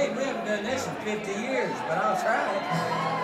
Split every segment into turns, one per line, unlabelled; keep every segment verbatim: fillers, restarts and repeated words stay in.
Hey, we haven't done this in fifty years, but I'll try it.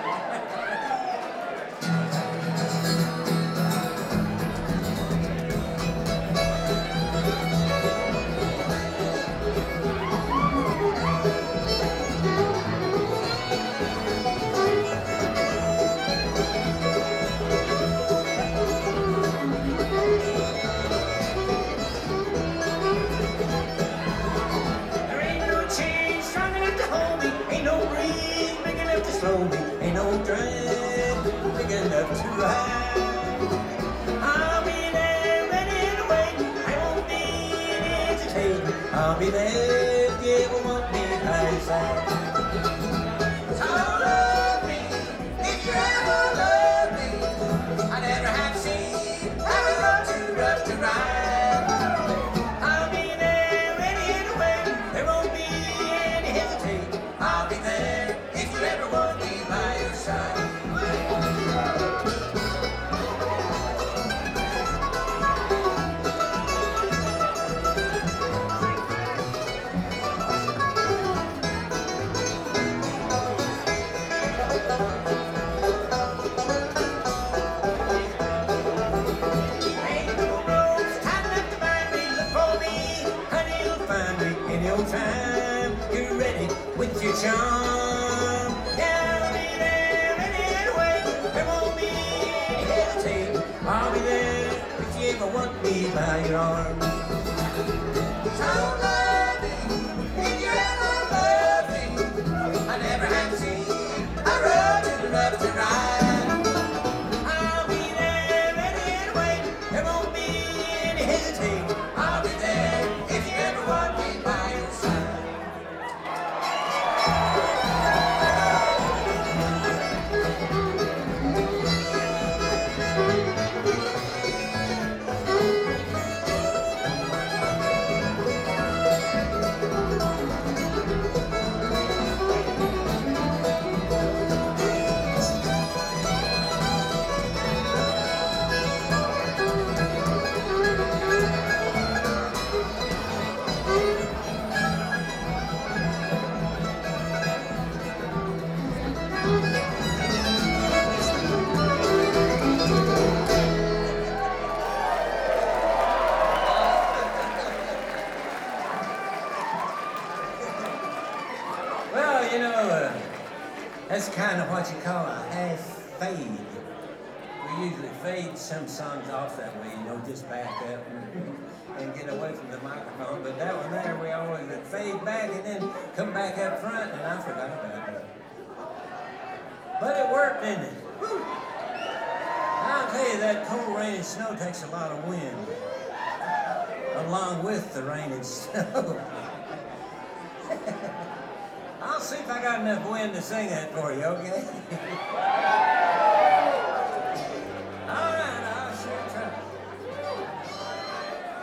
Slow me, ain't no drag big enough to ride. I'll be there ready to wait, I won't need hesitate. I'll be there if you ever want me by your side. So love me, if you ever love me, I never have seen a road too rough to ride. I'll be there ready to wait, there won't be any hesitate. I'll be there if you ever want me by your side. Ain't no roads tight enough to bind me. Look for me, honey, you'll find me in your time. You're ready with your charm. Yeah, I'll be there ready to wait. There won't be any hesitate. I'll be there if you ever want me by your arm. So love me, if you ever love me, I never have seen a road too rough to ride. I'll be there ready to wait. There won't be any hesitate. I'll be there if you ever want me by your side. Well, you know, uh, that's kind of what you call a half fade. We usually fade some songs off that way, you know, just back up and, and get away from the microphone. But that one there, we always would fade back and then come back up front, and I forgot about it. But it worked, didn't it? Woo. And I'll tell you, that cold rain and snow takes a lot of wind, along with the rain and snow. I'll see if I got enough wind to sing that for you, okay?